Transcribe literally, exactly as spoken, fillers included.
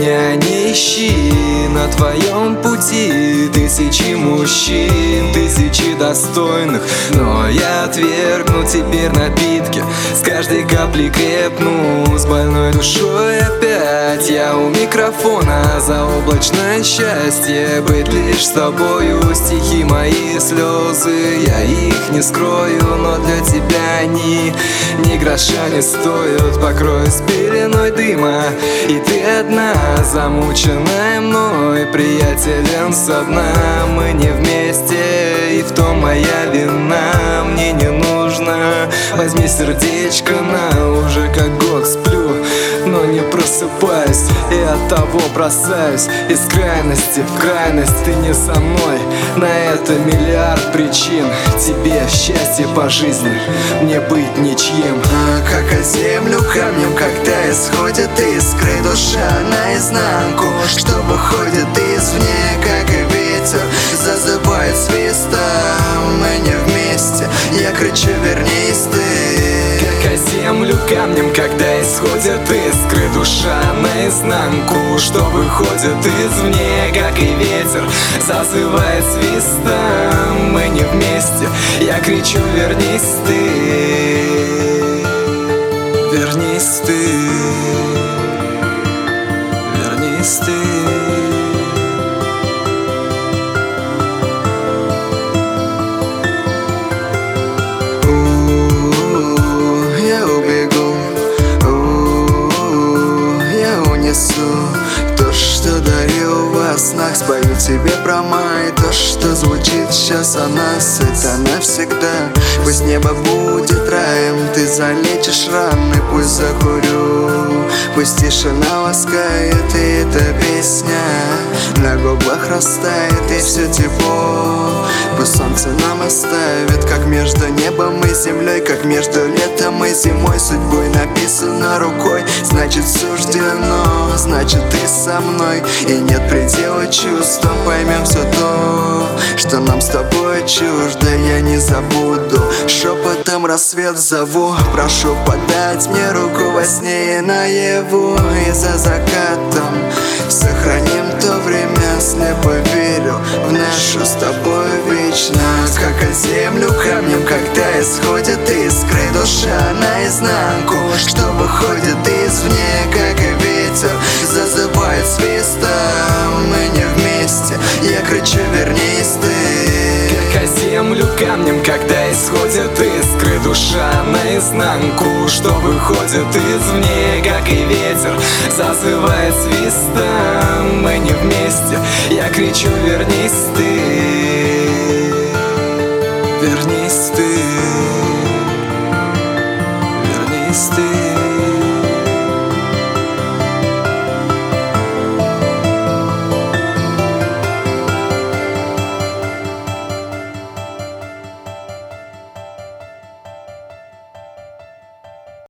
меня не ищи. На твоем пути тысячи мужчин, тысячи достойных, но я отвергну теперь напитки. С каждой капли крепну, с больной душой опять я у микрофона. Заоблачное счастье быть лишь с тобою. Стихи мои, слезы, я их не скрою, но для тебя они ни гроша не стоят. Покроюсь пеленой дыма, и ты одна, замученная мной, приятелем со дна. Мы не вместе, и в том моя вина. Мне не нужно, возьми сердечко на. Уже как год сплю, но не просыпаюсь, и от того бросаюсь из крайности в крайность. Ты не со мной, на это миллиард причин. Тебе счастье по жизни, мне быть ничьим. А как о землю камнем, когда исходит искры, душа наизнанку, что выходит извне, как и ветер, зазывает свистом. Мы не вместе, я кричу, вернись ты. Как о землю камнем, когда исходят искры, душа наизнанку, что выходит извне, как и ветер, зазывает свистом. Мы не вместе, я кричу, вернись ты. Вернись ты. Вернись ты. То, что дарил во снах, спою тебе про май. То, что звучит сейчас о нас, это навсегда. Пусть небо будет раем, ты залечишь раны. Пусть закурю, пусть тишина ласкает, и эта песня на губах растает, и все тепло пусть солнце нам оставит. Как между небом и землей, как между летом и зимой, судьбой написано рукой, значит суждено, значит ты со мной. И нет предела чувствам, поймем все то, что нам с тобой чуждо. Я не забуду, шепотом рассвет зову. Прошу подать мне руку во сне и наяву. И за закатом сохраним то время, слепо верю в нашу с тобой вечность. Как о землю камнем, когда исходят искры, душа наизнанку, что выходит извне, как и ветер, зазывает свистом. Мы не вместе, я кричу, вернись ты. Как о землю камнем, когда исходят искры, душа наизнанку, что выходит извне, как и ветер, зазывает свистом. Мы не вместе, я кричу, вернись ты. Вернись ты. Вернись ты.